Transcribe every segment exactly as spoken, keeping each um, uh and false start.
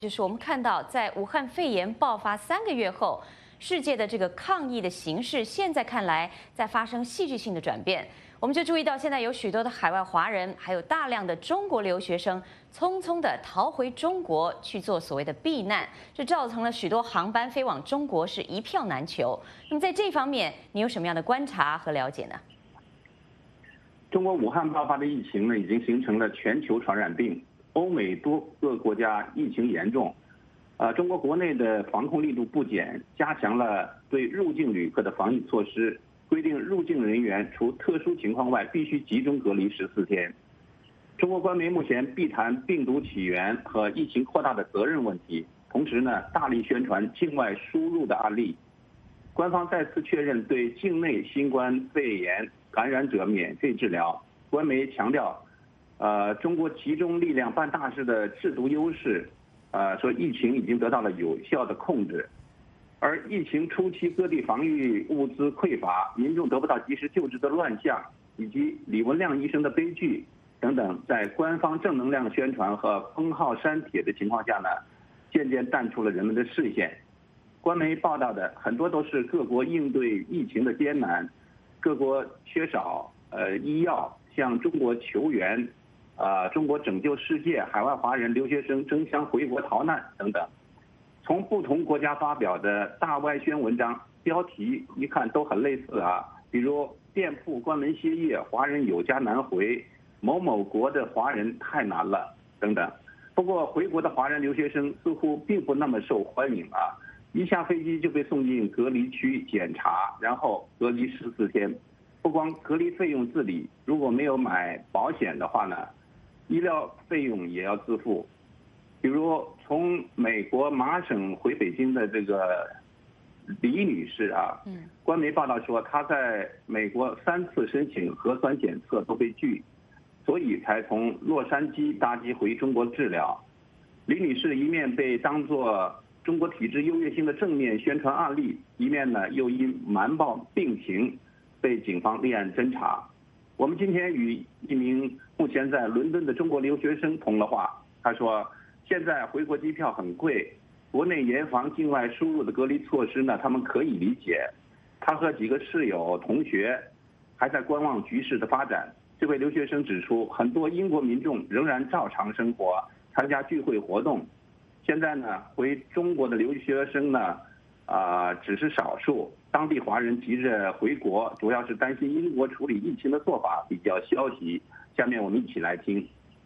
就是我们看到，在武汉肺炎爆发三个月后，世界的这个抗疫的形势，现在看来在发生戏剧性的转变。我们就注意到，现在有许多的海外华人，还有大量的中国留学生，匆匆的逃回中国去做所谓的避难，这造成了许多航班飞往中国是一票难求。那么在这方面，你有什么样的观察和了解呢？ 中国武汉爆发的疫情呢，已经形成了全球传染病。欧美多个国家疫情严重，呃，中国国内的防控力度不减，加强了对入境旅客的防疫措施，规定入境人员除特殊情况外必须集中隔离十四天。中国官媒目前避谈病毒起源和疫情扩大的责任问题，同时呢，大力宣传境外输入的案例。官方再次确认对境内新冠肺炎感染者免费治疗。官媒强调，呃，中国集中力量办大事的制度优势，呃，说疫情已经得到了有效的控制。而疫情初期各地防御物资匮乏，民众得不到及时救治的乱象，以及李文亮医生的悲剧等等，在官方正能量宣传和封号删帖的情况下呢，渐渐淡出了人们的视线。官媒报道的很多都是各国应对疫情的艰难，各国缺少呃医药，向中国求援，啊、呃，中国拯救世界，海外华人留学生争相回国逃难等等。从不同国家发表的大外宣文章标题一看都很类似啊，比如店铺关门歇业，华人有家难回，某某国的华人太难了等等。不过回国的华人留学生似乎并不那么受欢迎啊。一下飞机就被送进隔离区检查，然后隔离十四天。不光隔离费用自理，如果没有买保险的话呢，医疗费用也要自付。比如从美国麻省回北京的这个李女士啊，官媒报道说她在美国三次申请核酸检测都被拒，所以才从洛杉矶搭机回中国治疗。李女士一面被当作中国体制优越性的正面宣传案例，一面呢又因瞒报病情被警方立案侦查。我们今天与一名目前在伦敦的中国留学生通了话，他说现在回国机票很贵，国内严防境外输入的隔离措施呢，他们可以理解。他和几个室友同学还在观望局势的发展。这位留学生指出，很多英国民众仍然照常生活，参加聚会活动。现在呢，回中国的留学生呢，啊、呃，只是少数。当地华人急着回国，主要是担心英国处理疫情的做法比较消极。下面我们一起来听。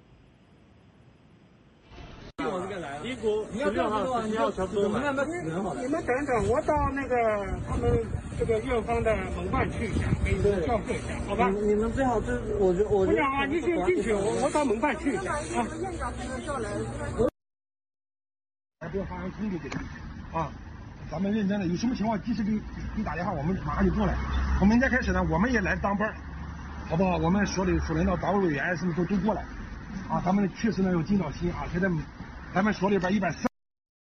英国十六号、十七号全部都买。 你们等等，我到那个他们这个院方的门办去一下，给你们校对一下，好吧？ 你们最好是，我觉我部长啊，你先进去，我我到门办去一下啊。 不要发生冲突这个啊，咱们认真的，有什么情况及时给给打电话，我们马上就过来。从明天开始呢，我们也来当班，好不好？我们所里所领导、党委委员什么都都过来，啊，咱们确实呢要尽到心啊。现在咱们所里边一百三。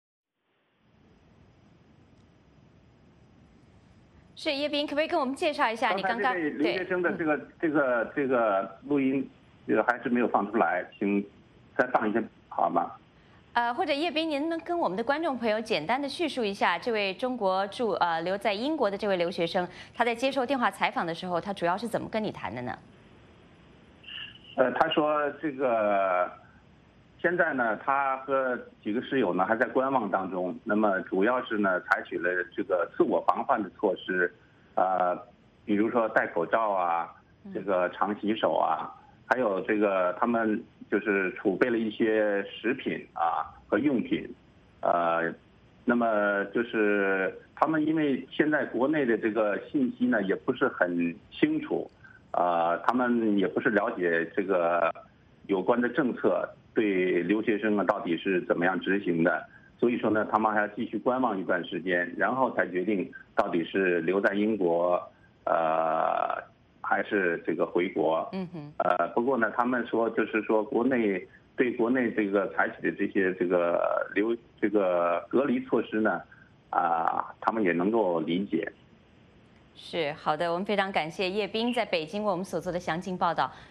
是叶斌，可不可以跟我们介绍一下你刚刚对留学生的这个这个这个录音，这个还是没有放出来，请再放一下好吗？ 呃，或者叶斌，您能跟我们的观众朋友简单的叙述一下，这位中国驻呃留在英国的这位留学生，他在接受电话采访的时候，他主要是怎么跟你谈的呢？ 呃，他说这个现在呢，他和几个室友呢还在观望当中，那么主要是呢采取了这个自我防范的措施，呃，比如说戴口罩啊，这个常洗手啊，还有这个他们就是储备了一些食品啊和用品，呃，那么就是他们因为现在国内的这个信息呢也不是很清楚，呃，他们也不是了解这个有关的政策对留学生啊到底是怎么样执行的，所以说呢，他们还要继续观望一段时间，然后才决定到底是留在英国，呃。还是这个回国，嗯哼，呃，不过呢，他们说就是说，国内对国内这个采取的这些这个留这个隔离措施呢，啊、呃，他们也能够理解。 是好的，我们非常感谢叶斌在北京为我们所做的详尽报道。